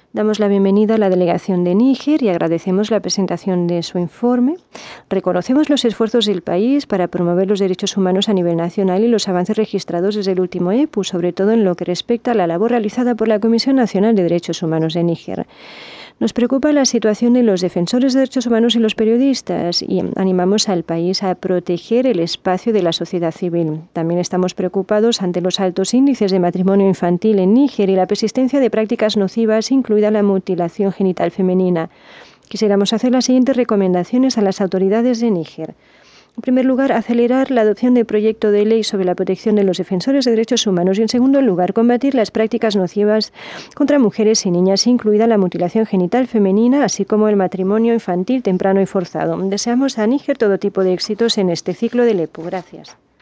Damos la bienvenida a la delegación de Níger y agradecemos la presentación de su informe. Reconocemos los esfuerzos del país para promover los derechos humanos a nivel nacional y los avances registrados desde el último EPU, sobre todo en lo que respecta a la labor realizada por la Comisión Nacional de Derechos Humanos de Níger. Nos preocupa la situación de los defensores de derechos humanos y los periodistas y animamos al país a proteger el espacio de la sociedad civil. También estamos preocupados ante los altos índices de matrimonio infantil en Níger y la persistencia de prácticas nocivas, incluida la mutilación genital femenina. Quisiéramos hacer las siguientes recomendaciones a las autoridades de Níger. En primer lugar, acelerar la adopción del proyecto de ley sobre la protección de los defensores de derechos humanos y, en segundo lugar, combatir las prácticas nocivas contra mujeres y niñas, incluida la mutilación genital femenina, así como el matrimonio infantil temprano y forzado. Deseamos a Níger todo tipo de éxitos en este ciclo del EPU. Gracias.